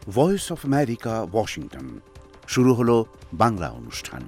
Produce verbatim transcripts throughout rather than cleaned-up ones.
Voice of America, Washington. শুরু হলো বাংলা অনুষ্ঠান।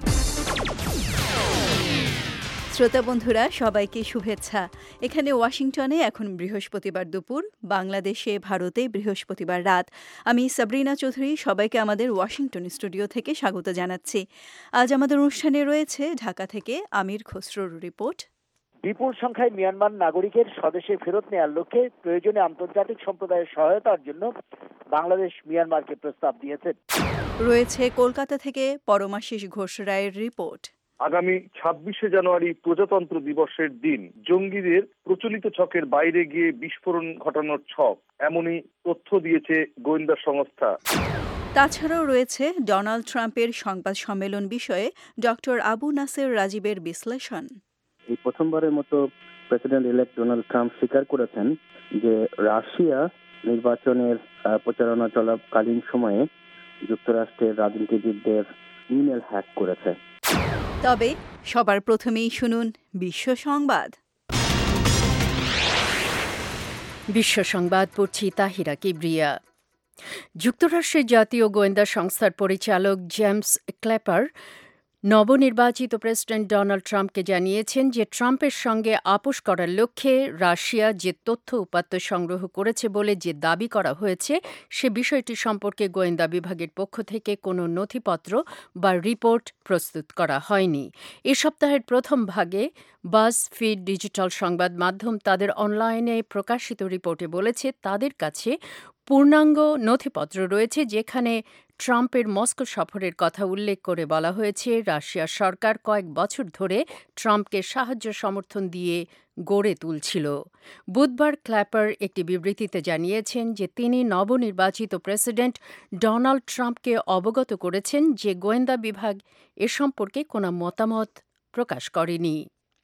শ্রোতা বন্ধুরা, সবাইকে শুভেচ্ছা। এখানে ওয়াশিংটনে এখন বৃহস্পতিবার দুপুর, বাংলাদেশে ভারতে বৃহস্পতিবার রাত। আমি সাবরিনা চৌধুরী সবাইকে আমাদের ওয়াশিংটন স্টুডিও থেকে স্বাগত জানাচ্ছি। আজ আমাদের অনুষ্ঠানে রয়েছে ঢাকা থেকে আমির খসরুর রিপোর্ট। বিপুল সংখ্যায় মিয়ানমার নাগরিকের স্বদেশে ফেরত নেওয়ার লক্ষ্যে প্রয়োজনে আন্তর্জাতিক সম্প্রদায়ের সহায়তার জন্য বাংলাদেশ মিয়ানমারকে প্রস্তাব দিয়েছে। রয়েছে কলকাতা থেকে পরমাশিস ঘোষ রায়ের রিপোর্ট। আগামী ছাব্বিশে জানুয়ারি প্রজাতন্ত্র দিবসের দিন জঙ্গিদের প্রচলিত ছকের বাইরে গিয়ে বিস্ফোরণ ঘটানোর ছক, এমনই তথ্য দিয়েছে গোয়েন্দা সংস্থা। তাছাড়াও রয়েছে ডোনাল্ড ট্রাম্পের সংবাদ সম্মেলন বিষয়ে ডক্টর আবু নাসের রাজীবের বিশ্লেষণ। এই প্রথমবারের মতো প্রেসিডেন্ট ইলেক্ট ডোনাল্ড ট্রাম্প স্বীকার করেছেন যে রাশিয়া নির্বাচনের প্রচারণা চলাকালীন সময়ে যুক্তরাষ্ট্রের রাজনীতিবিদদের ইমেল হ্যাক করেছে। তবে সবার প্রথমেই শুনুন বিশ্ব সংবাদ। বিশ্ব সংবাদ পড়ছি তাহিরা কিবরিয়া। যুক্তরাষ্ট্রের জাতীয় গোয়েন্দা সংস্থার পরিচালক জেমস ক্লেপার নবনির্বাচিত প্রেসিডেন্ট ডোনাল্ড ট্রাম্পকে জানিয়েছেন যে ট্রাম্পের সঙ্গে আপোশ করার লক্ষ্যে রাশিয়া যে তথ্য উপাত্ত সংগ্রহ করেছে বলে যে দাবি করা হয়েছে সে বিষয়টি সম্পর্কে গোয়েন্দা বিভাগের পক্ষ থেকে কোনো নথিপত্র বা রিপোর্ট প্রস্তুত করা হয়নি। এ সপ্তাহের প্রথম ভাগে বাজফিড ডিজিটাল সংবাদ মাধ্যম তাদের অনলাইনে প্রকাশিত রিপোর্টে বলেছে তাদের কাছে পূর্ণাঙ্গ নথিপত্র রয়েছে, যেখানে ট্রাম্পের মস্কো সফরের কথা উল্লেখ করে বলা হয়েছে রাশিয়ার সরকার কয়েক বছর ধরে ট্রাম্পকে সাহায্য সমর্থন দিয়ে গড়ে তুলছিল। বুধবার ক্ল্যাপার একটি বিবৃতিতে জানিয়েছেন যে তিনি নবনির্বাচিত প্রেসিডেন্ট ডোনাল্ড ট্রাম্পকে অবগত করেছেন যে গোয়েন্দা বিভাগ এ সম্পর্কে কোনো মতামত প্রকাশ করেনি।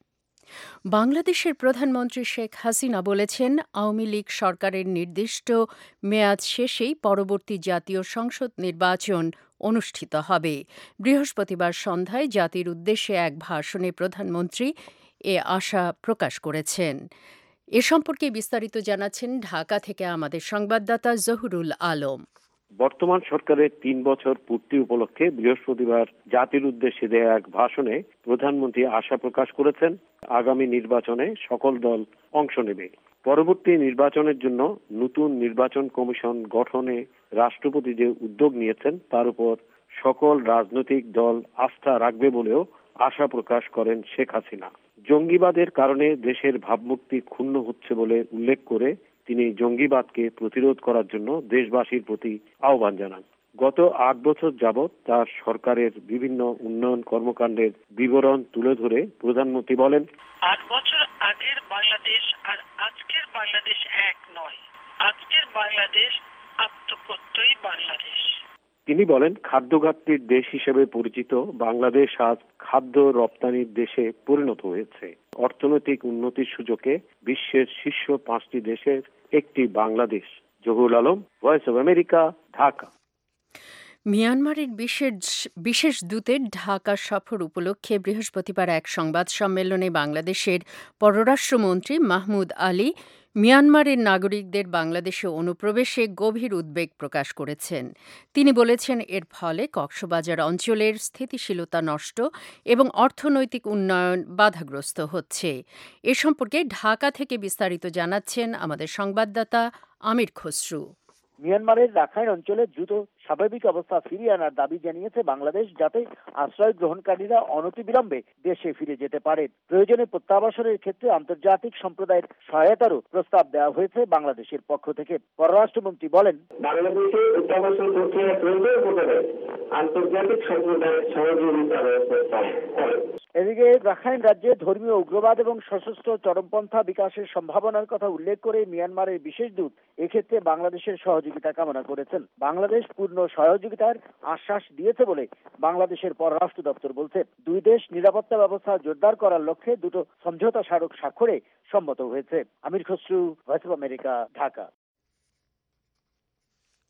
বাংলাদেশের প্রধানমন্ত্রী শেখ হাসিনা বলেছেন আওয়ামী লীগ সরকারের নির্দিষ্ট মেয়াদ শেষেই পরবর্তী জাতীয় সংসদ নির্বাচন অনুষ্ঠিত হবে। বৃহস্পতিবার সন্ধ্যায় জাতির উদ্দেশ্যে এক ভাষণে প্রধানমন্ত্রী এ আশা প্রকাশ করেছেন। এ সম্পর্কে বিস্তারিত জানাচ্ছেন ঢাকা থেকে আমাদের সংবাদদাতা জহুরুল আলম। বর্তমান সরকারের তিন বছর পূর্তি উপলক্ষে বৃহস্পতিবার জাতির উদ্দেশ্যে দেয়া এক ভাষণে প্রধানমন্ত্রী আশা প্রকাশ করেছেন আগামী নির্বাচনে সকল দল অংশ নেবে। পরবর্তী নির্বাচনের জন্য নতুন নির্বাচন কমিশন গঠনে রাষ্ট্রপতি যে উদ্যোগ নিয়েছেন তার উপর সকল রাজনৈতিক দল আস্থা রাখবে বলেও আশা প্রকাশ করেন শেখ হাসিনা। জঙ্গিবাদের কারণে দেশের ভাবমূর্তি ক্ষুণ্ণ হচ্ছে বলে উল্লেখ করে তিনি জঙ্গিবাদকে প্রতিরোধ করার জন্য দেশবাসীর প্রতি আহ্বান জানান। গত আট বছর যাবৎ তার সরকারের বিভিন্ন উন্নয়ন কর্মকাণ্ডের বিবরণ তুলে ধরে প্রধানমন্ত্রী বলেন, আট বছর আগের বাংলাদেশ আর আজকের বাংলাদেশ এক নয়। আজকের বাংলাদেশ আত্মপ্রত্যয়ী বাংলাদেশ। তিনি বলেন, খাদ্য ঘাটতির দেশ হিসেবে পরিচিত বাংলাদেশ আজ খাদ্য রপ্তানির দেশে পরিণত হয়েছে। অর্থনৈতিক উন্নতির সুযোগে বিশ্বের শীর্ষ পাঁচটি দেশের একটি Bangladesh. Zahurul Alam, voice of America, Dhaka. মিয়ানমারের বিশেষ বিশেষ দূতের ঢাকা সফর উপলক্ষে বৃহস্পতিবার এক সংবাদ সম্মেলনে বাংলাদেশের পররাষ্ট্রমন্ত্রী মাহমুদ আলী মিয়ানমারের নাগরিকদের বাংলাদেশে অনুপ্রবেশে গভীর উদ্বেগ প্রকাশ করেছেন। তিনি বলেছেন এর ফলে কক্সবাজার অঞ্চলের স্থিতিশীলতা নষ্ট এবং অর্থনৈতিক উন্নয়ন বাধাগ্রস্ত হচ্ছে। এ সম্পর্কে ঢাকা থেকে বিস্তারিত জানাচ্ছেন আমাদের সংবাদদাতা আমির খসরু। মিয়ানমারের রাখাইন অঞ্চলে দ্রুত স্বাভাবিক অবস্থা ফিরিয়ে আনার দাবি জানিয়েছে বাংলাদেশ, যাতে আশ্রয় গ্রহণকারীরা অনতিবিলম্বে দেশে ফিরে যেতে পারে। প্রয়োজনে প্রত্যাবাসনের ক্ষেত্রে আন্তর্জাতিক সম্প্রদায়ের সহায়তারও প্রস্তাব দেওয়া হয়েছে বাংলাদেশের পক্ষ থেকে। পররাষ্ট্রমন্ত্রী বলেন, বাংলাদেশে প্রত্যাবাসন প্রক্রিয়া প্রয়োজন হলে আন্তর্জাতিক সম্প্রদায়ের সহযোগিতা ব্যবস্থা করে। এদিকে রাখাইন রাজ্যে ধর্মীয় উগ্রবাদ এবং সশস্ত্র চরমপন্থা বিকাশের সম্ভাবনার কথা উল্লেখ করে মিয়ানমারের বিশেষ দূত এক্ষেত্রে বাংলাদেশের সহযোগিতা কামনা করেছেন। বাংলাদেশ পূর্ণ সহযোগিতার আশ্বাস দিয়েছে বলে বাংলাদেশের পররাষ্ট্র দপ্তর বলছে। দুই দেশ নিরাপত্তা ব্যবস্থা জোরদার করার লক্ষ্যে দুটো সমঝোতা স্মারক স্বাক্ষরে সম্মত হয়েছে। Amir Khasru, voice of America, Dhaka.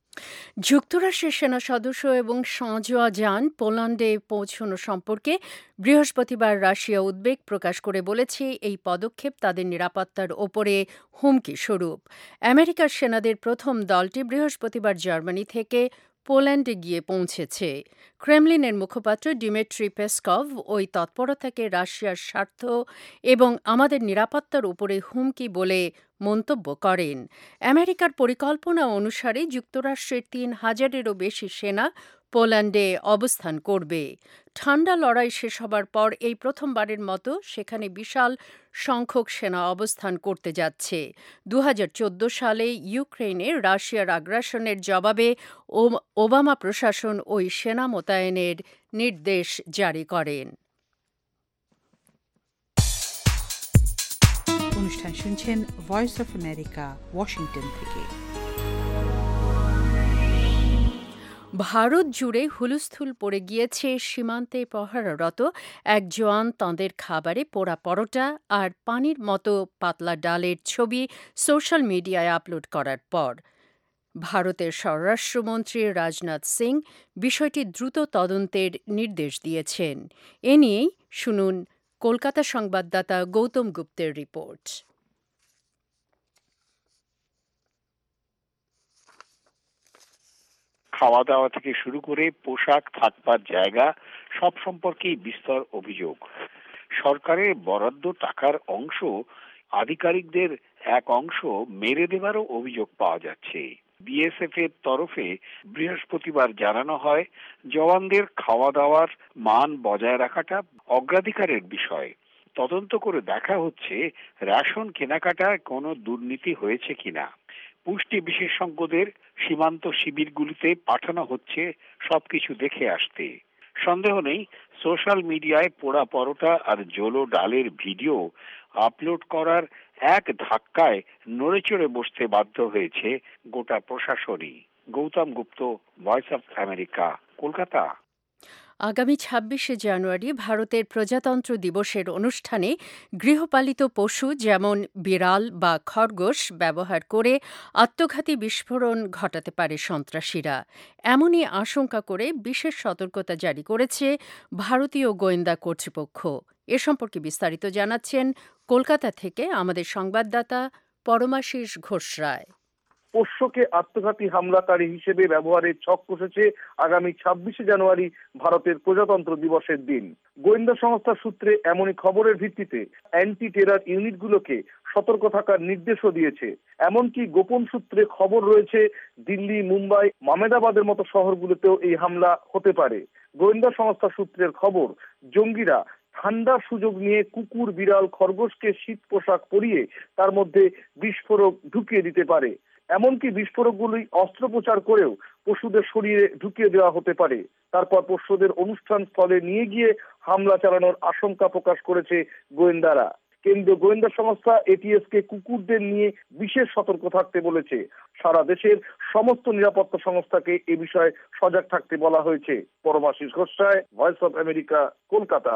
যুক্তরাষ্ট্রের সেনা সদস্য এবং সাঁজোয়া যান পোল্যান্ডে পৌঁছানো সম্পর্কে বৃহস্পতিবার রাশিয়া উদ্বেগ প্রকাশ করে বলেছে এই পদক্ষেপ তাদের নিরাপত্তার ওপরে হুমকি স্বরূপ। আমেরিকার সেনাদের প্রথম দলটি বৃহস্পতিবার জার্মানি থেকে পোল্যান্ডে গিয়ে পৌঁছেছে। ক্রেমলিনের মুখপাত্র ডিমিট্রি পেসকভ ওই তৎপরতাকে রাশিয়ার স্বার্থ এবং আমাদের নিরাপত্তার উপরে হুমকি বলে মন্তব্য করেন। আমেরিকার পরিকল্পনা অনুসারে যুক্তরাষ্ট্রের তিন হাজারেরও বেশি সেনা পোল্যান্ডে অবস্থান করবে। ঠান্ডা লড়াই শেষ হবার পর এই প্রথমবারের মতো সেখানে বিশাল সংখ্যক সেনা অবস্থান করতে যাচ্ছে। দু হাজার চোদ্দ সালে ইউক্রেনে রাশিয়ার আগ্রাসনের জবাবে ওবামা প্রশাসন ওই সেনা মোতায়েনের নির্দেশ জারি করেন। অনুষ্ঠান শুনছেন ভয়েস অফ আমেরিকা, ওয়াশিংটন থেকে। ভারত জুড়ে হুলস্থুল পড়ে গিয়েছে সীমান্তে প্রহরারত এক জওয়ান তাঁদের খাবারে পোড়া পরোটা আর পানির মতো পাতলা ডালের ছবি সোশ্যাল মিডিয়ায় আপলোড করার পর। ভারতের স্বরাষ্ট্রমন্ত্রী রাজনাথ সিং বিষয়টি দ্রুত তদন্তের নির্দেশ দিয়েছেন। এ নিয়েই শুনুন কলকাতা সংবাদদাতা গৌতম গুপ্তের রিপোর্ট। খাওয়া দাওয়া থেকে শুরু করে পোশাক, থাকবার জায়গা সব সম্পর্কেই বিস্তর অভিযোগ। সরকারের বরাদ্দ টাকার অংশ আধিকারিকদের এক অংশ মেরে দেওয়ারও অভিযোগ পাওয়া যাচ্ছে। বিএসএফ এর তরফে বৃহস্পতিবার জানানো হয়, জওয়ানদের খাওয়া দাওয়ার মান বজায় রাখাটা অগ্রাধিকারের বিষয়। তদন্ত করে দেখা হচ্ছে রেশন কেনাকাটায় কোনো দুর্নীতি হয়েছে কিনা। পুষ্টি বিশেষজ্ঞদের সীমান্ত শিবিরগুলিতে পাঠানো হচ্ছে সবকিছু দেখে আসতে। সন্দেহ নেই, সোশ্যাল মিডিয়ায় পোড়া পরোটা আর জোলো ডালের ভিডিও আপলোড করার এক ধাক্কায় নড়েচড়ে বসতে বাধ্য হয়েছে গোটা প্রশাসনই। Gautam Gupta, voice of America, Kolkata. আগামী ছাব্বিশে জানুয়ারি ভারতের প্রজাতন্ত্র দিবসের অনুষ্ঠানে গৃহপালিত পশু যেমন বিড়াল বা খরগোশ ব্যবহার করে আত্মঘাতী বিস্ফোরণ ঘটাতে পারে সন্ত্রাসীরা। এমনই আশঙ্কা করে বিশেষ সতর্কতা জারি করেছে ভারতীয় গোয়েন্দা কর্তৃপক্ষ। এ সম্পর্কে বিস্তারিত জানাচ্ছেন কলকাতা থেকে আমাদের সংবাদদাতা পরমাশিস ঘোষ রায়। পোষ্যকে আত্মঘাতী হামলাকারী হিসেবে ব্যবহারের ছক কষেছে আগামী ছাব্বিশে জানুয়ারি ভারতের প্রজাতন্ত্র দিবসের দিন। গোয়েন্দা সংস্থার সূত্রে এমনই খবরের ভিত্তিতে অ্যান্টি টেরর ইউনিটগুলোকে সতর্ক থাকার নির্দেশও দিয়েছে। এমনকি গোপন সূত্রে খবর রয়েছে দিল্লি, মুম্বাই, মামেদাবাদের মতো শহরগুলোতেও এই হামলা হতে পারে। গোয়েন্দা সংস্থা সূত্রের খবর, জঙ্গিরা ঠান্ডার সুযোগ নিয়ে কুকুর, বিড়াল, খরগোশকে শীত পোশাক পরিয়ে তার মধ্যে বিস্ফোরক ঢুকিয়ে দিতে পারে। এমনকি বিস্ফোরকগুলি অস্ত্রোপচার করেও পশুদের শরীরে ঢুকিয়ে দেওয়া হতে পারে। তারপর পশুদের অনুষ্ঠান স্থলে নিয়ে গিয়ে হামলা চালানোর আশঙ্কা প্রকাশ করেছে গোয়েন্দারা। কেন্দ্রীয় গোয়েন্দা সংস্থা এটিএস কে কুকুরদের নিয়ে বিশেষ সতর্ক থাকতে বলেছে। সারা দেশের সমস্ত নিরাপত্তা সংস্থাকে এ বিষয়ে সজাগ থাকতে বলা হয়েছে। Paramashis Ghosh Roy, voice of America, Kolkata.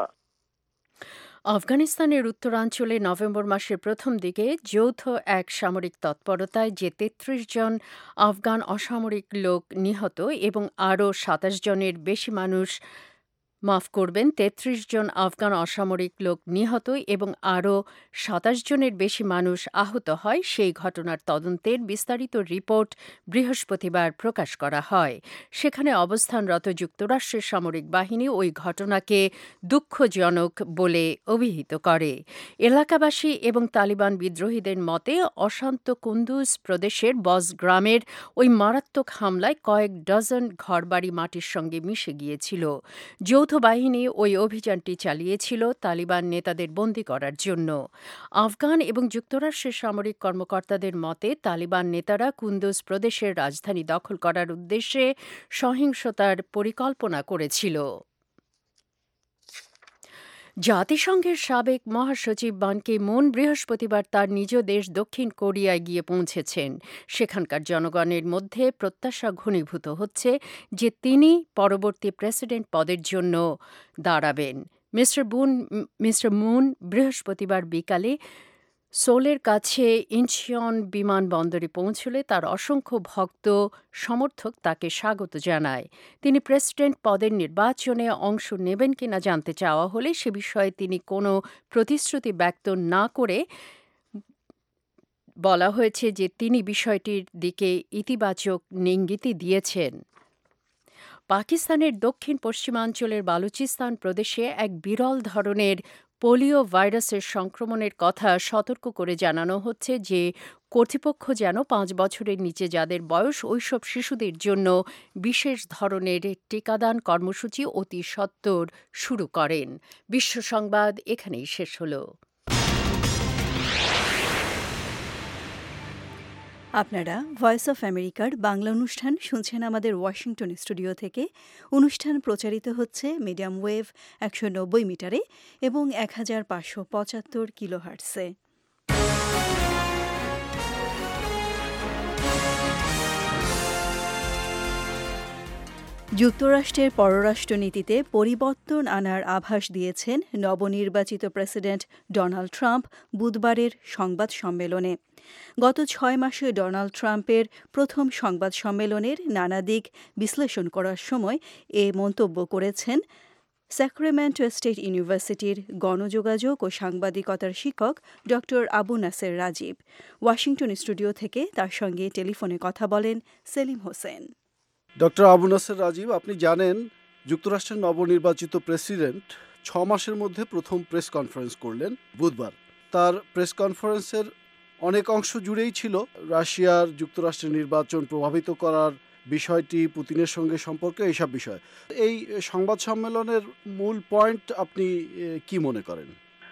আফগানিস্তানের উত্তরাঞ্চলে নভেম্বর মাসের প্রথম দিকে যৌথ এক সামরিক তৎপরতায় যে তেত্রিশ জন আফগান অসামরিক লোক নিহত এবং আরও সাতাশ জনের বেশি মানুষ মাফ করবেন তেত্রিশ জন আফগান অসামরিক লোক নিহত এবং আরও সাতাশ জনের বেশি মানুষ আহত হয়, সেই ঘটনার তদন্তের বিস্তারিত রিপোর্ট বৃহস্পতিবার প্রকাশ করা হয়। সেখানে অবস্থানরত যুক্তরাষ্ট্রের সামরিক বাহিনী ওই ঘটনাকে দুঃখজনক বলে অভিহিত করে। এলাকাবাসী এবং তালিবান বিদ্রোহীদের মতে অশান্ত কুন্দুজ প্রদেশের বজ গ্রামের ওই মারাত্মক হামলায় কয়েক ডজন ঘরবাড়ি মাটির সঙ্গে মিশে গিয়েছিল। যৌথ বাহিনী ওই অভিযানটি চালিয়েছিল তালিবান নেতাদের বন্দী করার জন্য। আফগান এবং যুক্তরাষ্ট্রের সামরিক কর্মকর্তাদের মতে তালিবান নেতারা কুন্দুজ প্রদেশের রাজধানী দখল করার উদ্দেশ্যে সহিংসতার পরিকল্পনা করেছিল। জাতিসংঘের সাবেক মহাসচিব বান কি মুন বৃহস্পতিবার তার নিজ দেশ দক্ষিণ কোরিয়ায় গিয়ে পৌঁছেছেন। সেখানকার জনগণের মধ্যে প্রত্যাশা ঘনীভূত হচ্ছে যে তিনি পরবর্তী প্রেসিডেন্ট পদের জন্য দাঁড়াবেন। মিস্টার বুন মিস্টার মুন বৃহস্পতিবার বিকালে সোলের কাছে ইনচিয়ন বিমানবন্দরে পৌঁছলে তার অসংখ্য ভক্ত সমর্থক তাকে স্বাগত জানায়। তিনি প্রেসিডেন্ট পদের নির্বাচনে অংশ নেবেন কিনা জানতে চাওয়া হলে সে বিষয়ে তিনি কোনো প্রতিশ্রুতি ব্যক্ত না করে বলা হয়েছে যে তিনি বিষয়টির দিকে ইতিবাচক ইঙ্গিতই দিয়েছেন। পাকিস্তানের দক্ষিণ পশ্চিমাঞ্চলের বালুচিস্তান প্রদেশে এক বিরল ধরনের পোলিও ভাইরাসের সংক্রমণের কথা সতর্ক করে জানানো হচ্ছে যে কর্তৃপক্ষ যেন পাঁচ বছরের নিচে যাদের বয়স ওইসব শিশুদের জন্য বিশেষ ধরনের টিকাদান কর্মসূচি অতি সত্বর শুরু করেন। বিশ্ব সংবাদ এখানেই শেষ হলো। আপনারা ভয়েস অফ আমেরিকার বাংলা অনুষ্ঠান শুনছেন আমাদের ওয়াশিংটন স্টুডিও থেকে। অনুষ্ঠান প্রচারিত হচ্ছে মিডিয়াম ওয়েভ একশো নব্বই মিটারে এবং এক হাজার পাঁচশো পঁচাত্তর কিলোহার্টসে। যুক্তরাষ্ট্রের পররাষ্ট্রনীতিতে পরিবর্তন আনার আভাস দিয়েছেন নবনির্বাচিত প্রেসিডেন্ট ডোনাল্ড ট্রাম্প বুধবারের সংবাদ সম্মেলনে। গত ছয় মাসে ডোনাল্ড ট্রাম্পের প্রথম সংবাদ সম্মেলনের নানা দিক বিশ্লেষণ করার সময় এ মন্তব্য করেছেন স্যাক্রামেন্টো স্টেট ইউনিভার্সিটির গণযোগাযোগ ও সাংবাদিকতার শিক্ষক ড আবু নাসের রাজীব। ওয়াশিংটন স্টুডিও থেকে তার সঙ্গে টেলিফোনে কথা বলেন সেলিম হোসেন। ডক্টর আবু নাসের রাজীব, আপনি জানেন যুক্তরাষ্ট্রের নবনির্বাচিত প্রেসিডেন্ট ছ মাসের মধ্যে প্রথম প্রেস কনফারেন্স করলেন বুধবার। তার প্রেস কনফারেন্সের অনেক অংশ জুড়েই ছিল রাশিয়ার যুক্তরাষ্ট্রের নির্বাচন প্রভাবিত করার বিষয়টি, পুতিনের সঙ্গে সম্পর্ক, এইসব বিষয়। এই সংবাদ সম্মেলনের মূল পয়েন্ট আপনি কি মনে করেন?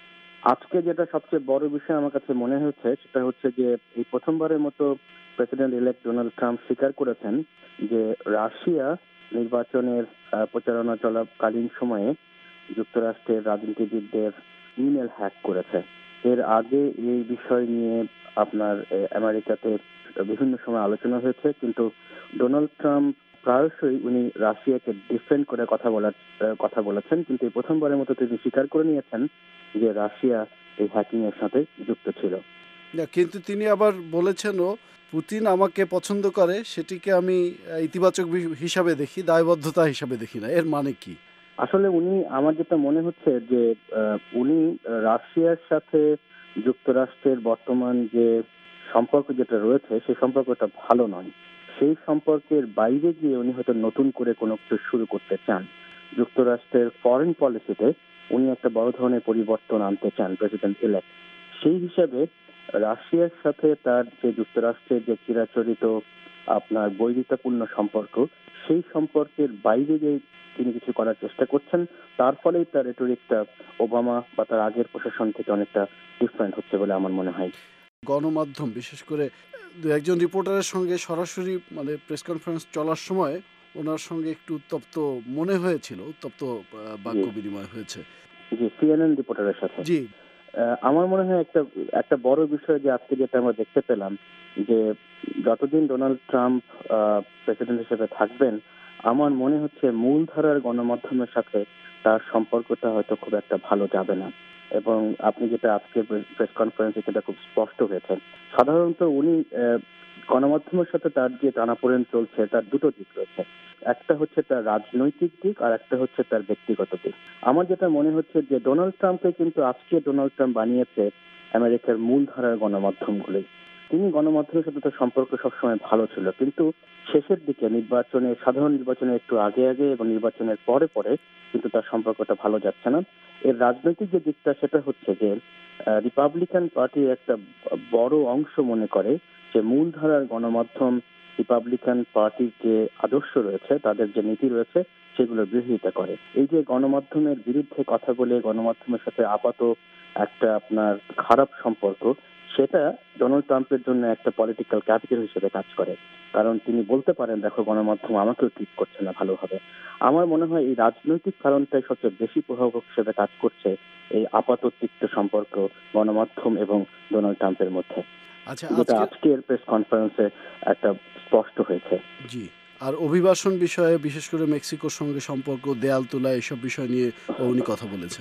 আজকে যেটা সবচেয়ে বড় বিষয় আমার কাছে মনে হচ্ছে সেটা হচ্ছে যে এই প্রথমবারের মতো প্রেসিডেন্ট ইলেক্ট ডোনাল্ড ট্রাম্প স্বীকার করেছেন যে রাশিয়া নির্বাচনের প্রচারণা চলাকালীন সময়ে যুক্তরাষ্ট্রের রাজনীতিবিদদের ইমেল হ্যাক করেছে। এর আগে এই বিষয় নিয়ে আপনার আমেরিকাতে বিভিন্ন সময় আলোচনা হয়েছে, কিন্তু ডোনাল্ড ট্রাম্প প্রায়শই উনি রাশিয়াকে ডিফেন্ড করে কথা বলার কথা বলেছেন, কিন্তু এই প্রথমবারের মতো তিনি স্বীকার করে নিয়েছেন যে রাশিয়া এই হ্যাকিং এর সাথে যুক্ত ছিল। কিন্তু তিনি আবার বলেছেনও পুতিন আমাকে পছন্দ করে, সেটিকে আমি ইতিবাচক হিসাবে দেখি, দায়বদ্ধতা হিসাবে দেখি না। এর মানে কি? আসলে উনি, আমার যেটা মনে হচ্ছে যে উনি রাশিয়ার সাথে যুক্তরাষ্ট্রের বর্তমান যে সম্পর্ক যেটা রয়েছে সেই সম্পর্কটা ভালো নয়। সেই সম্পর্কের বাইরে গিয়ে উনি হয়তো নতুন করে কোনো কিছু শুরু করতে চান। যুক্তরাষ্ট্রের ফরেন পলিসিতে উনি একটা বড় ধরনের পরিবর্তন আনতে চান প্রেসিডেন্ট ইলেক্ট। সেই হিসাবে রাশিয়ার সাথে তার যে যুক্তরাষ্ট্রের যে চিরাচরিত আপনার বৈরিতাপূর্ণ সম্পর্ক, সেই সম্পর্কের বাইরে যে তিনি কিছু করার চেষ্টা করছেন, তার ফলেই তার রেটরিকটা ওবামা বা তার আগের প্রশাসন থেকে অনেকটা ডিফারেন্ট হচ্ছে বলে আমার মনে হয়। গণমাধ্যম, বিশেষ করে দু একজন রিপোর্টারের সঙ্গে সরাসরি মানে প্রেস কনফারেন্স চলার সময় ওনার সঙ্গে একটু উত্তপ্ত মনে হয়েছিল, উত্তপ্ত বাক্য বিনিময় হয়েছে। জি, সিএনএন রিপোর্টারের সাথে। জি, আমার মনে হয় একটা একটা বড় বিষয় যে আজকে যেটা আমরা দেখতে পেলাম যে যতদিন ডোনাল্ড ট্রাম্প প্রেসিডেন্ট হিসেবে থাকবেন, আমার মনে হচ্ছে মূলধারার গণমাধ্যমের সাথে তার সম্পর্কটা হয়তো খুব একটা ভালো যাবে না। এবং আপনি যেটা আজকে প্রেস কনফারেন্সে সেটা খুব স্পষ্ট হয়েছে। সাধারণত উনি গণমাধ্যমের সাথে তার যে টানাপোড়েন চলছে তার দুটো দিক রয়েছে, একটা হচ্ছে তার রাজনৈতিক দিক আর একটা হচ্ছে তার ব্যক্তিগত দিক। আমার যেটা মনে হচ্ছে যে ডোনাল্ড ট্রাম্পকে কিন্তু আজকে ডোনাল্ড ট্রাম্প বানিয়েছে আমেরিকার মূলধারার গণমাধ্যমগুলি। তিনি গণমাধ্যমের সাথে তার সম্পর্ক সবসময় ভালো ছিল, কিন্তু শেষের দিকে নির্বাচনে, সাধারণ নির্বাচনে একটু আগে আগে এবং নির্বাচনের পরে পরে কিন্তু তার সম্পর্কটা ভালো যাচ্ছে না। এর রাজনৈতিক যে দিকটা সেটা হচ্ছে যে রিপাবলিকান পার্টির একটা বড় অংশ মনে করে যে মূলধারার গণমাধ্যম রিপাবলিকান পার্টির যে আদর্শ রয়েছে, তাদের যে নীতি রয়েছে, সেগুলোর বিরোধিতা করে। এই যে গণমাধ্যমের বিরুদ্ধে কথা বলে গণমাধ্যমের সাথে আপাত একটা আপনার খারাপ সম্পর্ক, সেটা ডোনাল্ড ট্রাম্পের জন্য একটা পলিটিক্যাল ক্যাপিটাল হিসেবে কাজ করে। কারণ তিনি বলতে পারেন, দেখো গণমাধ্যম আমাকেও ট্রিট করছে না ভালোভাবে। আমার মনে হয় এই রাজনৈতিক কারণটাই সবচেয়ে বেশি প্রভাবক হিসেবে কাজ করছে এই আপাত তিক্ত সম্পর্ক গণমাধ্যম এবং ডোনাল্ড ট্রাম্পের মধ্যে, যেটা আজকের প্রেস কনফারেন্সে একটা স্পষ্ট হয়েছে। জি, আর অভিবাসন বিষয়ে, বিশেষ করে মেক্সিকোর সঙ্গে সম্পর্ক, দেয়াল তোলা, এসব বিষয় নিয়ে উনি কথা বলেছেন।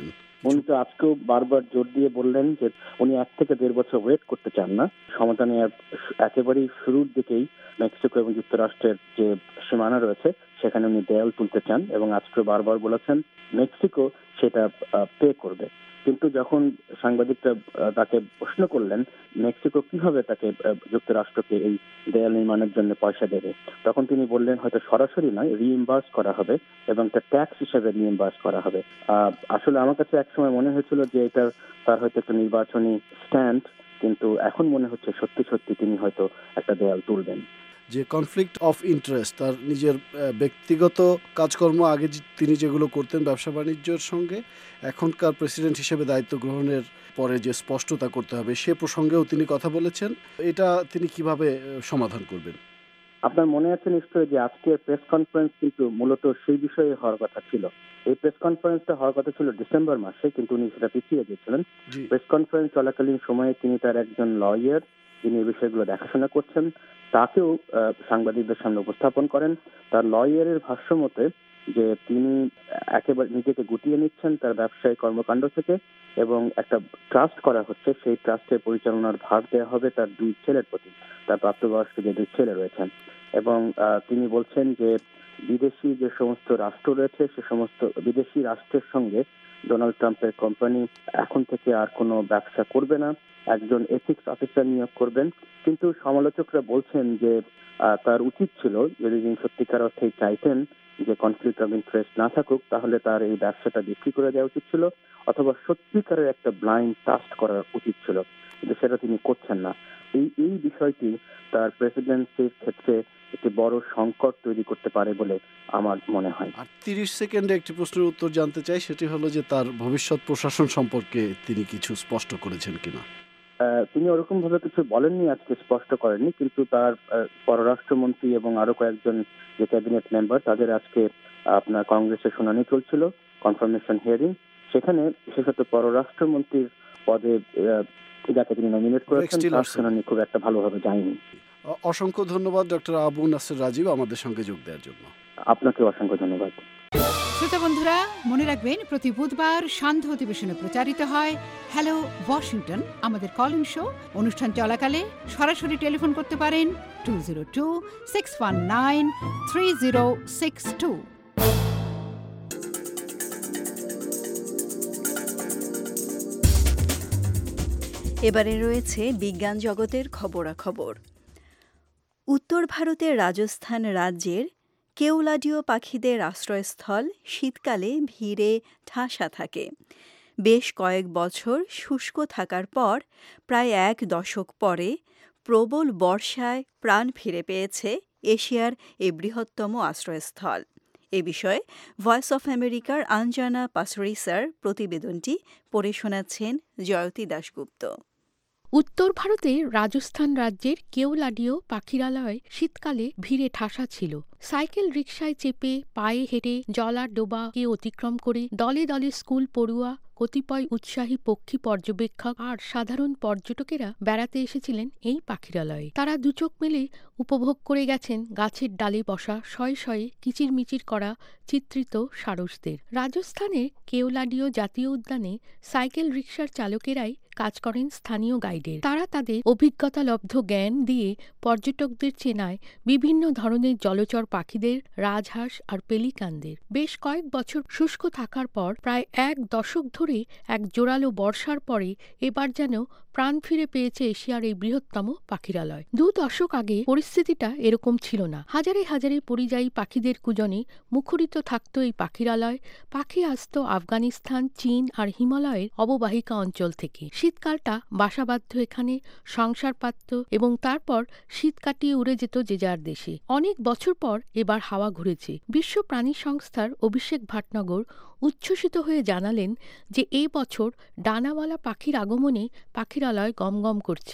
উনি তো আজকেও বারবার জোর দিয়ে বললেন যে উনি এক থেকে দেড় বছর ওয়েট করতে চান না, সমাধানের একেবারেই শুরুর দিকেই মেক্সিকো এবং যুক্তরাষ্ট্রের যে সীমানা রয়েছে সেখানে উনি দেয়াল তুলতে চান, এবং আজকেও বারবার বলেছেন মেক্সিকো সেটা পে করবে। কিন্তু যখন সাংবাদিকরা তাকে প্রশ্ন করলেন মেক্সিকো কিভাবে তাকে যুক্তরাষ্ট্রকে এই দেয়াল নির্মাণের জন্য পয়সা দেবে, তখন তিনি বললেন হয়তো সরাসরি নয়, রিইম্বার্স করা হবে এবং তার ট্যাক্স হিসেবে রিইম্বার্স করা হবে। আসলে আমার কাছে একসময় মনে হয়েছিল যে এটা তার হয়তো একটা নির্বাচনী স্ট্যান্ড, কিন্তু এখন মনে হচ্ছে সত্যি সত্যি তিনি হয়তো একটা দেয়াল তুলবেন। যে কনফ্লিক্ট অফ ইন্টারেস্ট, তার নিজের ব্যক্তিগত কাজকর্ম আগে তিনি যেগুলো করতেন ব্যবসা বাণিজ্যের সঙ্গে, এখনকার প্রেসিডেন্ট হিসেবে দায়িত্ব গ্রহণের পরে যে স্পষ্টতা করতে হবে সে প্রসঙ্গেও তিনি কথা বলেছেন। এটা তিনি কিভাবে সমাধান করবেন? আপনার মনে আছে নিশ্চয়ই যে আজকের প্রেস কনফারেন্স কিন্তু মূলত সেই বিষয়ে হওয়ার কথা ছিল। এই প্রেস কনফারেন্সটা হওয়ার কথা ছিল ডিসেম্বর মাসে, কিন্তু উনি সেটা পিছিয়ে দিয়েছিলেন। প্রেস কনফারেন্স চলাকালীন সময়ে তিনি তার একজন লয়ার যিনি এই বিষয়গুলো দেখাশোনা করছেন তাকেও সাংবাদিকদের সামনে উপস্থাপন করেন। তার লয়ারের ভাষ্য মতে যে তিনি একেবারে নিজেকে গুটিয়ে নিচ্ছেন তার ব্যবসায়িক কর্মকাণ্ড থেকে, এবং একটা ট্রাস্ট করা হচ্ছে, সেই ট্রাস্টের পরিচালনার ভার দেওয়া হবে তার দুই ছেলের প্রতি, তার প্রাপ্তবয়স্ক যে দুই ছেলে রয়েছেন। এবং তিনি বলছেন যে বিদেশি যে সমস্ত রাষ্ট্র রয়েছে সে সমস্ত বিদেশি রাষ্ট্রের সঙ্গে ডোনাল্ড ট্রাম্পের কোম্পানি এখন থেকে আর কোনো ব্যবসা করবে না, একজন এথিক্স অফিসার নিয়োগ করবেন। কিন্তু সমালোচকরা বলছেন যে তার উচিত ছিল, যদি তিনি সত্যিকার অর্থে চাইতেন যে কনফ্লিক্ট অফ ইন্টারেস্ট না থাকুক, তাহলে তার এই ব্যবসাটা বিক্রি করে দেওয়া উচিত ছিল, অথবা সত্যিকারের একটা ব্লাইন্ড ট্রাস্ট করা উচিত ছিল, কিন্তু সেটা তিনি করছেন না। এই এই বিষয়টি তার প্রেসিডেন্সির ক্ষেত্রে একটি বড় সংকট তৈরি করতে পারে বলে আমার মনে হয়। আর তিরিশ সেকেন্ডে একটি প্রশ্নের উত্তর জানতে চাই, সেটি হলো যে তার ভবিষ্যৎ প্রশাসন সম্পর্কে তিনি কিছু স্পষ্ট করেছেন কিনা? তিনি ওরকম ভাবে কিছু বলেননি, আজকে স্পষ্ট করেননি, কিন্তু তার পররাষ্ট্রমন্ত্রী এবং আরো কয়েকজন যে ক্যাবিনেট মেম্বার তাদের আজকে আপনার কংগ্রেসের শুনানি চলছিল, কনফার্মেশন হিয়ারিং। সেখানে বিশেষত পররাষ্ট্রমন্ত্রীর পদে যাকে তিনি নমিনেট করেছেন তার শুনানি খুব একটা ভালোভাবে যায়নি। অসংখ্য ধন্যবাদ ডক্টর আবু নাসের রাজীব আমাদের সঙ্গে যোগ দেওয়ার জন্য। আপনাকে অসংখ্য ধন্যবাদ। শ্রোতা বন্ধুরা, মনে রাখবেন প্রতি বুধবার সান্ধ্য অধিবেশনে প্রচারিত হয় হ্যালো ওয়াশিংটন, আমাদের কলিং শো। অনুষ্ঠান চলাকালে সরাসরি টেলিফোন করতে পারেন two zero two six one nine three zero six two. এবারে রয়েছে বিজ্ঞান জগতের খবরাখবর। উত্তর ভারতের রাজস্থান রাজ্যের কেওলাডিও পাখিদের আশ্রয়স্থল শীতকালে ভিড়ে ঠাসা থাকে। বেশ কয়েক বছর শুষ্ক থাকার পর প্রায় এক দশক পরে প্রবল বর্ষায় প্রাণ ফিরে পেয়েছে এশিয়ার এই বৃহত্তম আশ্রয়স্থল। এ বিষয়ে ভয়েস অফ আমেরিকার আঞ্জানা পাসরিসার প্রতিবেদনটি পড়ে শোনাচ্ছেন জয়তী দাশগুপ্ত। উত্তর ভারতের রাজস্থান রাজ্যের কেওলাডিও পাখিরালয় শীতকালে ভিড়ে ঠাসা ছিল। সাইকেল রিকশায় চেপে পায়ে হেঁটে জলা ডোবাকে অতিক্রম করে দলে দলে স্কুল পড়ুয়া, কতিপয় উৎসাহী পক্ষী পর্যবেক্ষক আর সাধারণ পর্যটকেরা বেড়াতে এসেছিলেন এই পাখিরালয়ে। তারা দুচোখ মেলে উপভোগ করে গেছেন গাছের ডালে বসা শয়ে শয়ে কিচিরমিচির করা চিত্রিত সারসদের। রাজস্থানের কেওলাডিও জাতীয় উদ্যানে সাইকেল রিকশার চালকেরাই কাজ করেন স্থানীয় গাইডের। তারা তাদের অভিজ্ঞতালব্ধ জ্ঞান দিয়ে পর্যটকদের চেনায় বিভিন্ন ধরনের জলচর পাখিদের, রাজহাঁস আর পেলিকানদের। বেশ কয়েক বছর শুষ্ক থাকার পর প্রায় এক দশক ধরে এক জোরালো বর্ষার পরে এবার যেন প্রাণ ফিরে পেয়েছে এশিয়ার এই বৃহত্তম পাখিরালয়। দু দশক আগে পরিস্থিতিটা এরকম ছিল না। হাজারে হাজারে পরিযায়ী পাখিদের কুজনে মুখরিত থাকত এই পাখিরালয়। পাখি আসত আফগানিস্তান, চীন আর হিমালয়ের অববাহিকা অঞ্চল থেকে। শীতকালটা বাসাবাধ্য এখানে, সংসার পাতত এবং তারপর শীত কাটিয়ে উড়ে যেত যে যার দেশে। অনেক বছর পর এবার হাওয়া ঘুরেছে। বিশ্ব প্রাণী সংস্থার অভিষেক ভাটনগর উচ্ছ্বসিত হয়ে জানালেন যে এ বছর ডানাওয়ালা পাখির আগমনে পাখিরালয় গমগম করছে।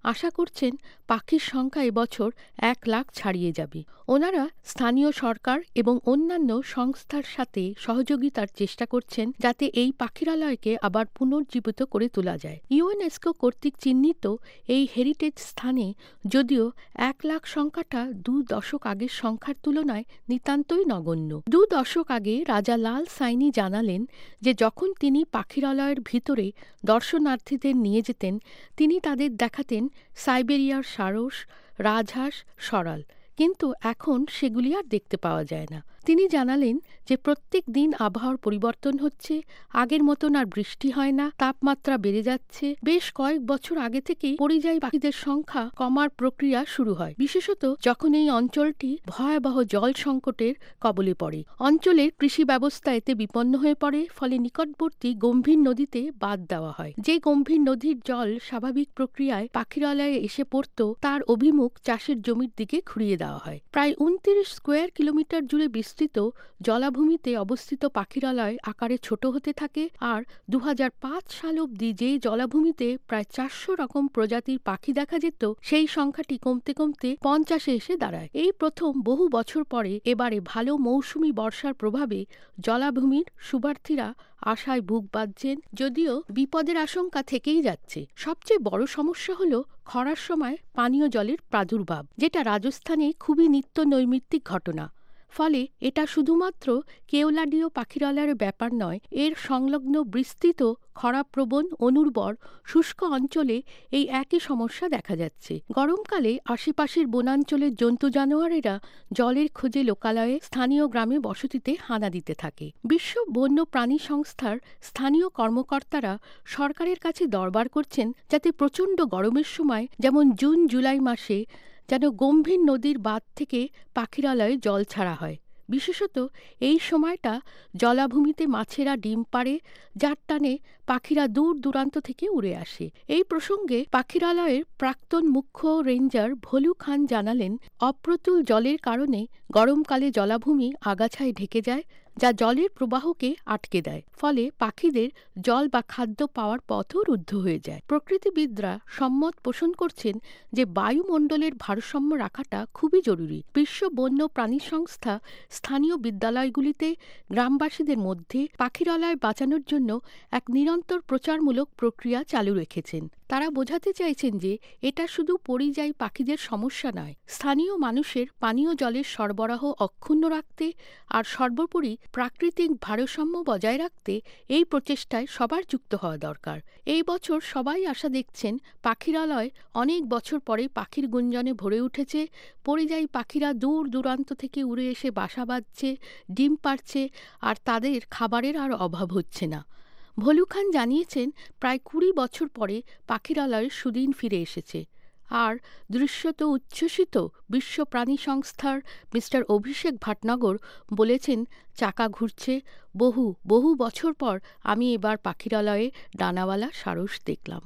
আশা করছেন পাখির সংখ্যা এবছর এক লাখ ছাড়িয়ে যাবে। ওনারা স্থানীয় সরকার এবং অন্যান্য সংস্থার সাথে সহযোগিতার চেষ্টা করছেন যাতে এই পাখিরালয়কে আবার পুনর্জীবিত করে তোলা যায়। ইউনেস্কো কর্তৃক চিহ্নিত এই হেরিটেজ স্থানে যদিও এক লাখ সংখ্যাটা দু দশক আগের সংখ্যার তুলনায় নিতান্তই নগণ্য। দু দশক আগে রাজা লাল সাইনি জানালেন যে যখন তিনি পাখিরালয়ের ভিতরে দর্শনার্থীদের নিয়ে যেতেন তিনি তাদের দেখাতেন সাইবেরিয়ার সারস, রাজহাঁস, সরাল, কিন্তু এখন সেগুলি আর দেখতে পাওয়া যায় না। তিনি জানালেন যে প্রত্যেক দিন আবহাওয়ার পরিবর্তন হচ্ছে, আগের মতন আর বৃষ্টি হয় না, তাপমাত্রা বেড়ে যাচ্ছে। বেশ কয়েক বছর আগে থেকেই পরিযায়ী পাখিদের সংখ্যা কমার প্রক্রিয়া শুরু হয়, বিশেষত যখন এই অঞ্চলটি ভয়াবহ জল সংকটের কবলে পড়ে। অঞ্চলের কৃষি ব্যবস্থা এতে বিপন্ন হয়ে পড়ে, ফলে নিকটবর্তী গম্ভীর নদীতে বাঁধ দেওয়া হয়। যে গম্ভীর নদীর জল স্বাভাবিক প্রক্রিয়ায় পাখিরালয়ে এসে পড়ত তার অভিমুখ চাষের জমির দিকে ঘুরিয়ে দেওয়া হয়। প্রায় উনত্রিশ স্কোয়ার কিলোমিটার জুড়ে বিস্তৃত জলাভূমিতে অবস্থিত পাখিরালয় আকারে ছোট হতে থাকে, আর দু হাজার পাঁচ সাল অবধি যে জলাভূমিতে প্রায় চারশো রকম প্রজাতির পাখি দেখা যেত সেই সংখ্যাটি কমতে কমতে পঞ্চাশে এসে দাঁড়ায়। এই প্রথম বহু বছর পরে এবারে ভালো মৌসুমি বর্ষার প্রভাবে জলাভূমির শুভার্থীরা আশায় বুক বাঁধছেন, যদিও বিপদের আশঙ্কা থেকেই যাচ্ছে। সবচেয়ে বড় সমস্যা হলো খরার সময় পানীয় জলের প্রাদুর্ভাব, যেটা রাজস্থানে খুবই নিত্য নৈমিত্তিক ঘটনা। ফলে এটা শুধুমাত্র কেওলাডিও পাখিরালয়ের ব্যাপার নয়, এর সংলগ্ন বিস্তৃত খরাপ্রবণ অনুর্বর শুষ্ক অঞ্চলে এই একই সমস্যা দেখা যাচ্ছে। গরমকালে আশেপাশের বনাঞ্চলের জন্তু জানোয়ারেরা জলের খোঁজে লোকালয়ে স্থানীয় গ্রামে বসতিতে হানা দিতে থাকে। বিশ্ব বন্য প্রাণী সংস্থার স্থানীয় কর্মকর্তারা সরকারের কাছে দরবার করছেন যাতে প্রচণ্ড গরমের সময়, যেমন জুন জুলাই মাসে, যেন গম্ভীর নদীর বাঁধ থেকে পাখিরালয়ে জল ছাড়া হয়। বিশেষত এই সময়টা জলাভূমিতে মাছেরা ডিম পাড়ে, যার টানে পাখিরা দূর দূরান্ত থেকে উড়ে আসে। এই প্রসঙ্গে পাখিরালয়ের প্রাক্তন মুখ্য রেঞ্জার ভলু খান জানালেন, অপ্রতুল জলের কারণে গরমকালে জলাভূমি আগাছায় ঢেকে যায়, যা জলের প্রবাহকে আটকে দেয়, ফলে পাখিদের জল বা খাদ্য পাওয়ার পথও রুদ্ধ হয়ে যায়। প্রকৃতিবিদরা সম্মত পোষণ করছেন যে বায়ুমণ্ডলের ভারসাম্য রাখাটা খুবই জরুরি। বিশ্ব বন্য প্রাণী সংস্থা স্থানীয় বিদ্যালয়গুলিতে গ্রামবাসীদের মধ্যে পাখিরালয় বাঁচানোর জন্য এক নিরন্তর প্রচারমূলক প্রক্রিয়া চালু রেখেছেন। তারা বোঝাতে চাইছেন যে এটা শুধু পরিযায়ী পাখিদের সমস্যা নয়, স্থানীয় মানুষের পানীয় জলের সরবরাহ অক্ষুণ্ণ রাখতে আর সর্বোপরি প্রাকৃতিক ভারসাম্য বজায় রাখতে এই প্রচেষ্টায় সবার যুক্ত হওয়া দরকার। এই বছর সবাই আশা দেখছেন পাখিরালয় অনেক বছর পরে পাখির গুঞ্জনে ভরে উঠেছে, পরিযায়ী পাখিরা দূর দূরান্ত থেকে উড়ে এসে বাসা বাঁধছে, ডিম পাড়ছে, আর তাদের খাবারের আর অভাব হচ্ছে না। ভলু খান জানিয়েছেন, প্রায় কুড়ি বছর পরে পাখিরালয়ের সুদিন ফিরে এসেছে। আর দৃশ্যত উচ্ছ্বসিত বিশ্ব প্রাণী সংস্থার মিস্টার অভিষেক ভাটনগর বলেছেন, চাকা ঘুরছে, বহু বহু বছর পর আমি এবার পাখিরালয়ে ডানাওয়ালা সারস দেখলাম।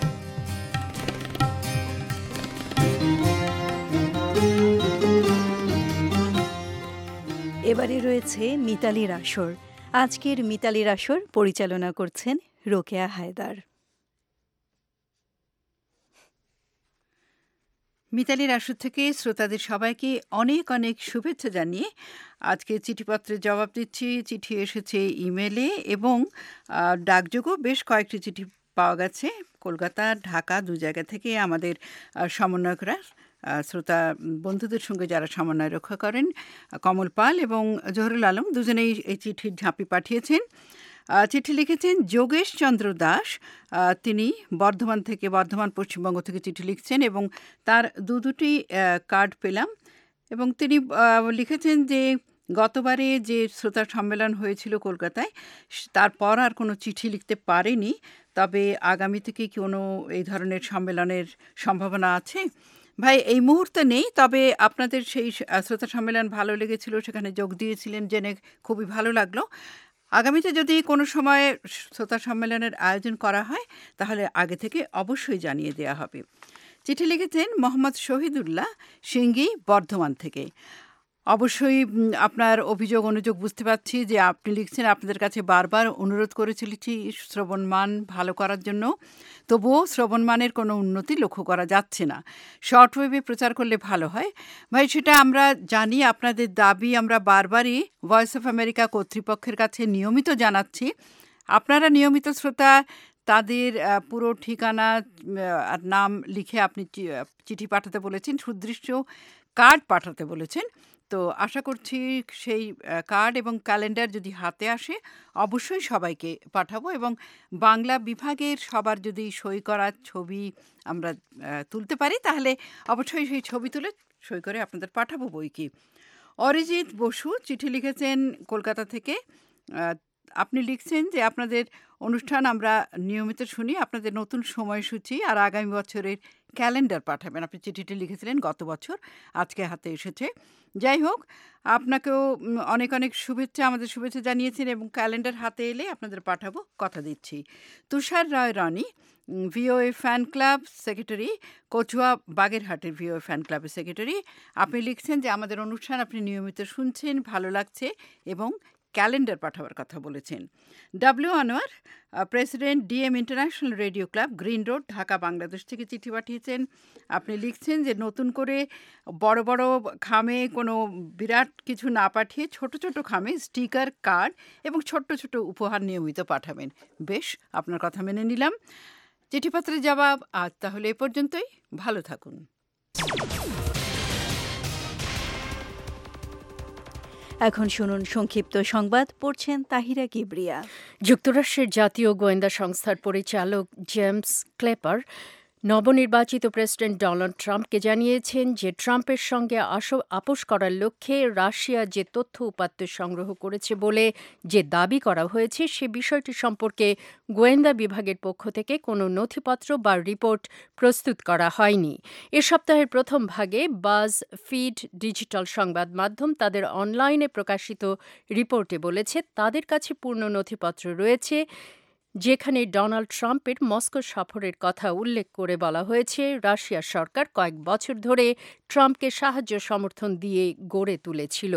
এবারে রয়েছে মিতালির আসর। আজকের মিতালির আসর পরিচালনা করছেন রোকেয়া হায়দার। মিতালির আসর থেকে শ্রোতাদের সবাইকে অনেক অনেক শুভেচ্ছা জানিয়ে আজকে চিঠিপত্রের জবাব দিচ্ছি। চিঠি এসেছে ইমেলে এবং ডাকযোগেও বেশ কয়েকটি চিঠি পাওয়া গেছে। কলকাতা, ঢাকা দু জায়গা থেকে আমাদের সমন্বয়করা, শ্রোতা বন্ধুদের সঙ্গে যারা সমন্বয় রক্ষা করেন, কমল পাল এবং জহরুল আলম, দুজনেই এই চিঠির ঝাঁপি পাঠিয়েছেন। চিঠি লিখেছেন যোগেশ চন্দ্র দাস, তিনি বর্ধমান থেকে, বর্ধমান পশ্চিমবঙ্গ থেকে চিঠি লিখছেন এবং তার দু দুটি কার্ড পেলাম। এবং তিনি লিখেছেন যে গতবারে যে শ্রোতা সম্মেলন হয়েছিল কলকাতায়, তারপর আর কোনো চিঠি লিখতে পারেনি, তবে আগামী থেকে কোনো এই ধরনের সম্মেলনের সম্ভাবনা আছে? ভাই, এই মুহূর্তে নেই, তবে আপনাদের সেই শ্রোতা সম্মেলন ভালো লেগেছিল, সেখানে যোগ দিয়েছিলেন জেনে খুবই ভালো লাগলো। আগামীতে যদি কোনো সময় শ্রোতা সম্মেলনের আয়োজন করা হয় তাহলে আগে থেকে অবশ্যই জানিয়ে দেওয়া হবে। চিঠি লিখেছেন মোহাম্মদ শহীদুল্লাহ, সিঙ্গি, বর্ধমান থেকে। অবশ্যই আপনার অভিযোগ অনুযোগ বুঝতে পারছি যে আপনি লিখছেন আপনাদের কাছে বারবার অনুরোধ করেছি শ্রবণমান ভালো করার জন্য, তবুও শ্রবণমানের কোনো উন্নতি লক্ষ্য করা যাচ্ছে না। শর্টওয়েভে প্রচার করলে ভালো হয় ভাই, সেটা আমরা জানি। আপনাদের দাবি আমরা বারবারই ভয়েস অফ আমেরিকা কর্তৃপক্ষের কাছে নিয়মিত জানাচ্ছি। আপনারা নিয়মিত শ্রোতা, তাদের পুরো ঠিকানা আর নাম লিখে আপনি চিঠি পাঠাতে বলেছেন, সুদৃশ্য কার্ড পাঠাতে বলেছেন। তো আশা করছি সেই কার্ড এবং ক্যালেন্ডার যদি হাতে আসে অবশ্যই সবাইকে পাঠাবো, এবং বাংলা বিভাগের সবার যদি সই করা ছবি আমরা তুলতে পারি তাহলে অবশ্যই সেই ছবি তুলে সই করে আপনাদের পাঠাবো বই কি। অরিজিৎ বসু চিঠি লিখেছেন কলকাতা থেকে। আপনি লিখছেন যে আপনাদের অনুষ্ঠান আমরা নিয়মিত শুনি, আপনাদের নতুন সময়সূচি আর আগামী বছরের ক্যালেন্ডার পাঠাবেন। আপনি চিঠিটি লিখেছিলেন গত বছর, আজকে হাতে এসেছে। যাই হোক, আপনাকেও অনেক অনেক শুভেচ্ছা, আমাদের শুভেচ্ছা জানিয়েছেন, এবং ক্যালেন্ডার হাতে এলে আপনাদের পাঠাবো, কথা দিচ্ছি। Tushar Roy Rani, VOA fan club secretary, Kachua বাগেরহাটের ভিওএ ফ্যান ক্লাবের সেক্রেটারি, আপনি লিখছেন যে আমাদের অনুষ্ঠান আপনি নিয়মিত শুনছেন, ভালো লাগছে, এবং ক্যালেন্ডার পাঠাবার কথা বলেছেন। W Anwar, president DM international radio club, green road, Dhaka, Bangladesh থেকে চিঠি পাঠিয়েছেন। আপনি লিখছেন যে নতুন করে বড় বড় খামে কোনো বিরাট কিছু না পাঠিয়ে ছোট ছোট খামে স্টিকার, কার্ড এবং ছোট্ট ছোট উপহার নিয়মিত পাঠাবেন। বেশ, আপনার কথা মেনে নিলাম। চিঠিপত্রের জবাব আজ তাহলে এ পর্যন্তই। ভালো থাকুন। এখন শুনুন সংক্ষিপ্ত সংবাদ, পড়ছেন তাহিরা কিবরিয়া। যুক্তরাষ্ট্রের জাতীয় গোয়েন্দা সংস্থার পরিচালক জেমস ক্লেপার নবনির্বাচিত প্রেসিডেন্ট ডোনাল্ড ট্রাম্পকে জানিয়েছেন যে ট্রাম্পের সঙ্গে আপোস করার লক্ষ্যে রাশিয়া যে তথ্য উপাত্ত সংগ্রহ করেছে বলে যে দাবি করা হয়েছে সে বিষয়টি সম্পর্কে গোয়েন্দা বিভাগের পক্ষ থেকে কোনো নথিপত্র বা রিপোর্ট প্রস্তুত করা হয়নি। এ সপ্তাহের প্রথম ভাগে বাজ ফিড ডিজিটাল সংবাদ মাধ্যম তাদের অনলাইনে প্রকাশিত রিপোর্টে বলেছে তাদের কাছে পূর্ণ নথিপত্র রয়েছে, যেখানে ডোনাল্ড ট্রাম্পের মস্কো সফরের কথা উল্লেখ করে বলা হয়েছে রাশিয়ার সরকার কয়েক বছর ধরে ট্রাম্পকে সাহায্য সমর্থন দিয়ে গড়ে তুলেছিল।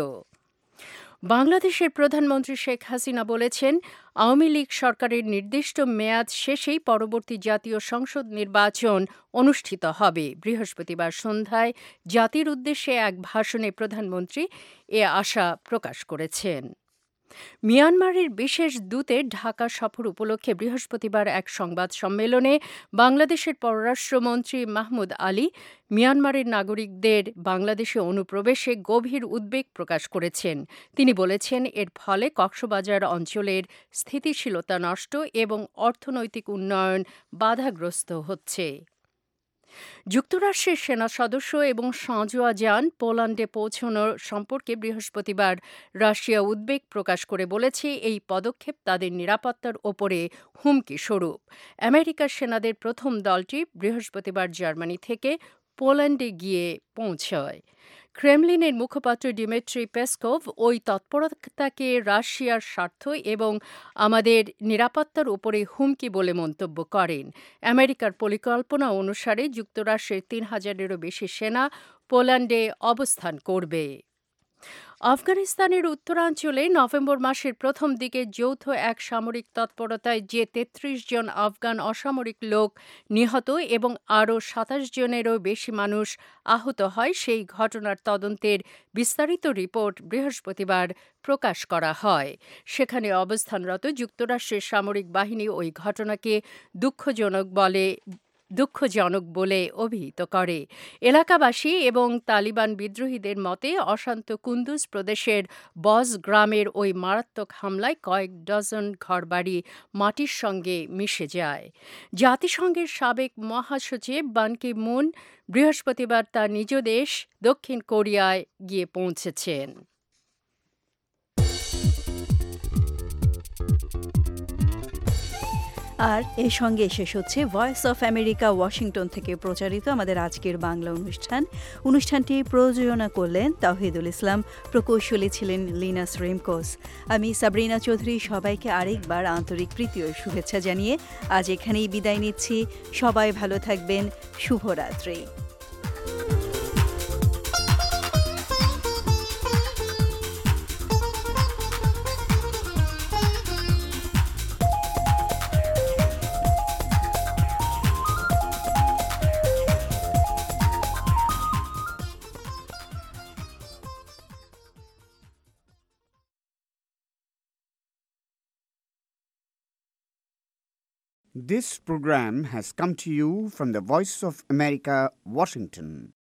বাংলাদেশের প্রধানমন্ত্রী শেখ হাসিনা বলেছেন আওয়ামী লীগ সরকারের নির্দিষ্ট মেয়াদ শেষেই পরবর্তী জাতীয় সংসদ নির্বাচন অনুষ্ঠিত হবে। বৃহস্পতিবার সন্ধ্যায় জাতির উদ্দেশ্যে এক ভাষণে প্রধানমন্ত্রী এ আশা প্রকাশ করেছেন। মিয়ানমারের বিশেষ দূতের ঢাকা সফর উপলক্ষে বৃহস্পতিবার এক সংবাদ সম্মেলনে বাংলাদেশের পররাষ্ট্রমন্ত্রী মাহমুদ আলী মিয়ানমারের নাগরিকদের বাংলাদেশে অনুপ্রবেশে গভীর উদ্বেগ প্রকাশ করেছেন। তিনি বলেছেন এর ফলে কক্সবাজার অঞ্চলের স্থিতিশীলতা নষ্ট এবং অর্থনৈতিক উন্নয়ন বাধাগ্রস্ত হচ্ছে। যুক্তরাষ্ট্রের সেনা সদস্য এবং সাঁজোয়া যান পোল্যান্ডে পৌঁছানোর সম্পর্কে বৃহস্পতিবার রাশিয়া উদ্বেগ প্রকাশ করে বলেছে এই পদক্ষেপ তাদের নিরাপত্তার ওপরে হুমকি স্বরূপ। আমেরিকার সেনাদের প্রথম দলটি বৃহস্পতিবার জার্মানি থেকে পোল্যান্ডে গিয়ে পৌঁছায়। ক্রেমলিনের মুখপাত্র ডিমিট্রি পেসকভ ওই তৎপরতাকে রাশিয়ার স্বার্থ এবং আমাদের নিরাপত্তার উপরে হুমকি বলে মন্তব্য করেন। আমেরিকার পরিকল্পনা অনুসারে যুক্তরাষ্ট্রের তিন হাজারেরও বেশি সেনা পোল্যান্ডে অবস্থান করবে। আফগানিস্তানের উত্তরাঞ্চলে নভেম্বর মাসের প্রথম দিকে যৌথ এক সামরিক তৎপরতায় যে তেত্রিশ জন আফগান অসামরিক লোক নিহত এবং আরও সাতাশ জনেরও বেশি মানুষ আহত হয় সেই ঘটনার তদন্তের বিস্তারিত রিপোর্ট বৃহস্পতিবার প্রকাশ করা হয়। সেখানে অবস্থানরত যুক্তরাষ্ট্রের সামরিক বাহিনী ওই ঘটনাকে দুঃখজনক বলে দুঃখজনক বলে অভিহিত করে। এলাকাবাসী এবং তালিবান বিদ্রোহীদের মতে অশান্ত কুন্দুজ প্রদেশের বজ গ্রামের ওই মারাত্মক হামলায় কয়েক ডজন ঘরবাড়ি মাটির সঙ্গে মিশে যায়। জাতিসংঘের সাবেক মহাসচিব বান কি মুন বৃহস্পতিবার তার নিজ দেশ দক্ষিণ কোরিয়ায় গিয়ে পৌঁছেছেন। আর এর সঙ্গে শেষ হচ্ছে ভয়েস অফ আমেরিকা ওয়াশিংটন থেকে প্রচারিত আমাদের আজকের বাংলা অনুষ্ঠান। অনুষ্ঠানটি প্রযোজনা করলেন তাওহিদুল ইসলাম, প্রকৌশলী ছিলেন লিনাস রেমকোস। আমি সাবরিনা চৌধুরী সবাইকে আরেকবার আন্তরিক প্রীতি ও শুভেচ্ছা জানিয়ে আজ এখানেই বিদায় নিচ্ছি। সবাই ভালো থাকবেন। শুভরাত্রি। This program has come to you from the Voice of America, Washington.